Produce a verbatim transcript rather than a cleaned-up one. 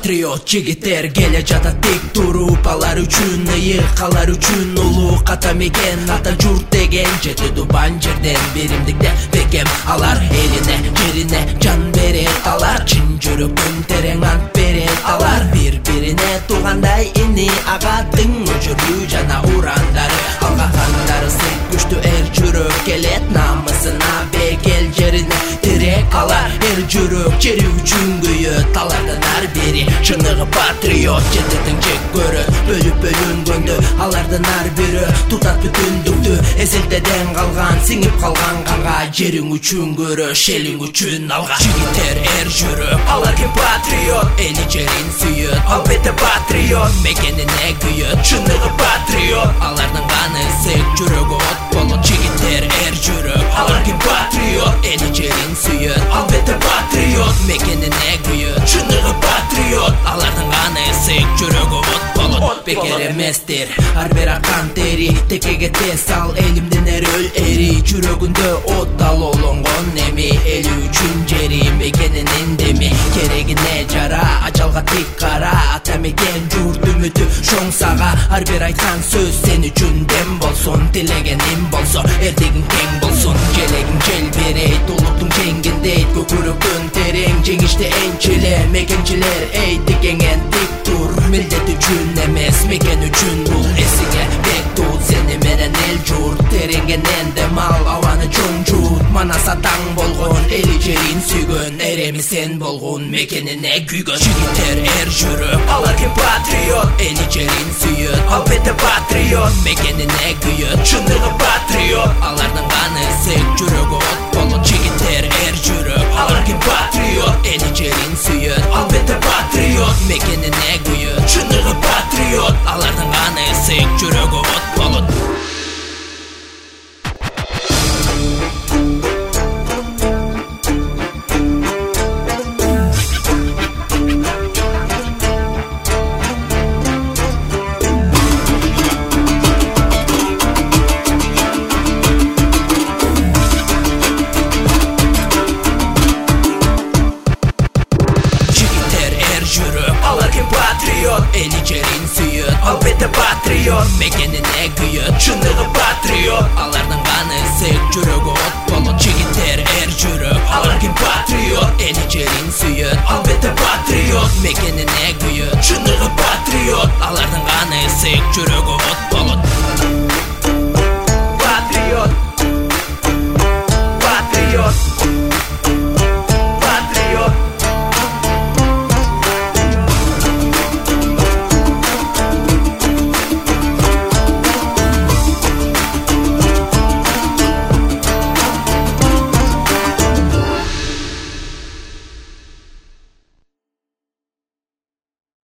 патриот жигиттер келе жата тик туруп, алар үчүн ыйык, алар үчүн улуу ката мекен. Ата журт деген жети тубан жерден биримдикте бекем. Алар элине, жерине жан берет, алар чын жүрөктөн терең ант берет. Алар бири-бирине туугандай ини, агадың өчүрүү жана урандары. Алга кандары сыйк күчтүү эр жүрөк келет, намысына бекел жерине тирек. Алар эр жүрөк жери үчүн күйөт, алардан ар бири чыныгы патриот. Жетирдин жек көрөт, бөлүп бөлүнгөндө алардан ар бири тутат бүтүндүктү. Эзелтеден калган, сиңип калган канга, жериң үчүн көрөш, элиң үчүн алга. Жигиттер эр жүрөк, алар ким патриот, эли жерин сүйөт, албетте патриот. Мекенине күйөт, чыныгы патриот, алардын каны сыйк, жүрөгү от болот. Жигиттер эр жүрөк, алар ким патриот, эли жерин сүйөт, албетте патриот. Мекенине күйөт, чыныгы патриот, алардын каны сыйк, жүрөгү от болот. Бекер эместир ар бир акан тери, текеге тез ал элимдин эр өл эри. Жүрөгүндө от ал олонгон эми, эли үчүн жери мекенинин деми. Керегине жара, ажалга тик кара, ата мекен журт үмүтү шоң сага. Ар бир айткан сөз сен үчүн дем болсун, тилегеним болсо эрдегиң кең болсун. Желегиң жел берейт, улуттуң жеңгиндейт, көкүрөктөн терең жеңишти энчиле. Мекенчилер эй тикеңен тик тур, милдет үчүн эмес мекен үчүн. Бул эсиңе бек тут, сени менен эл журт, тереңенен дем ал, абаны чоң жут. Манас атаң болгон, эли жерин сүйгөн, эреми сен болгон, мекенине күйгөн. Жигиттер эр жүрөк, алар ким патриот, эли жерин сүйөт, албетте патриот. Мекенине күйөт, чыныгы патриот, алардын каны сыйк, жүрөгү от болот. Жигиттер эр жүрөк, алар ким патриот, эли жерин сүйөт, албетте патриот. Мекенине күйөт, чыныгы патриот, алардын каны сыйк, жүрөгү от болот. Эли жерин сүйөт, албетте патриот. Мекенине күйөт, чыныгы патриот, алардын каны сыйк, жүрөгү от болот. Жигиттер эр жүрөк, алар ким патриот, эли жерин сүйөт, албетте патриот. Мекенине күйөт, чыныгы патриот, алардын каны сыйк, жүрөгү